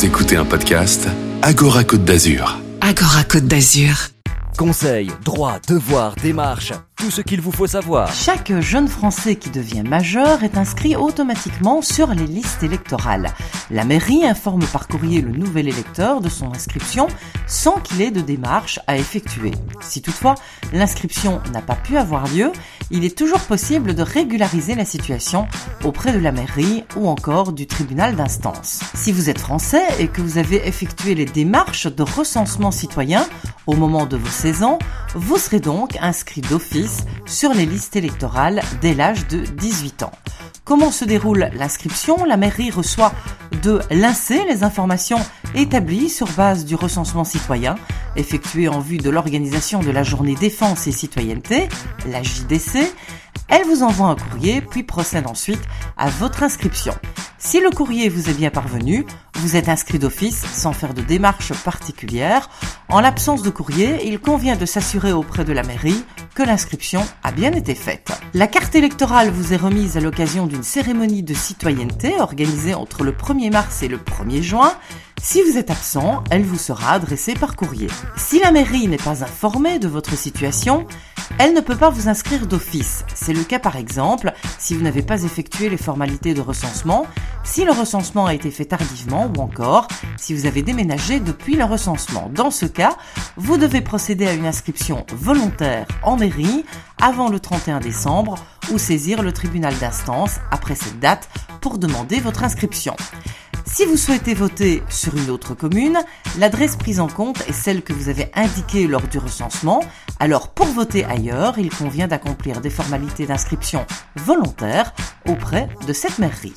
Vous écoutez un podcast Agora Côte d'Azur. Agora Côte d'Azur. Conseils, droits, devoirs, démarches, tout ce qu'il vous faut savoir. Chaque jeune Français qui devient majeur est inscrit automatiquement sur les listes électorales. La mairie informe par courrier le nouvel électeur de son inscription sans qu'il ait de démarche à effectuer. Si toutefois l'inscription n'a pas pu avoir lieu, il est toujours possible de régulariser la situation auprès de la mairie ou encore du tribunal d'instance. Si vous êtes français et que vous avez effectué les démarches de recensement citoyen au moment de vos 16 ans, vous serez donc inscrit d'office sur les listes électorales dès l'âge de 18 ans. Comment se déroule l'inscription ? La mairie reçoit de l'INSEE les informations établies sur base du recensement citoyen effectué en vue de l'organisation de la journée défense et citoyenneté, la JDC. Elle vous envoie un courrier puis procède ensuite à votre inscription. Si le courrier vous est bien parvenu, vous êtes inscrit d'office sans faire de démarche particulière. En l'absence de courrier, il convient de s'assurer auprès de la mairie que l'inscription a bien été faite. La carte électorale vous est remise à l'occasion d'une cérémonie de citoyenneté organisée entre le 1er mars et le 1er juin. Si vous êtes absent, elle vous sera adressée par courrier. Si la mairie n'est pas informée de votre situation, elle ne peut pas vous inscrire d'office. C'est le cas par exemple si vous n'avez pas effectué les formalités de recensement, si le recensement a été fait tardivement ou encore si vous avez déménagé depuis le recensement. Dans ce cas, vous devez procéder à une inscription volontaire en mairie avant le 31 décembre ou saisir le tribunal d'instance après cette date pour demander votre inscription. Si vous souhaitez voter sur une autre commune, l'adresse prise en compte est celle que vous avez indiquée lors du recensement. Alors pour voter ailleurs, il convient d'accomplir des formalités d'inscription volontaire auprès de cette mairie.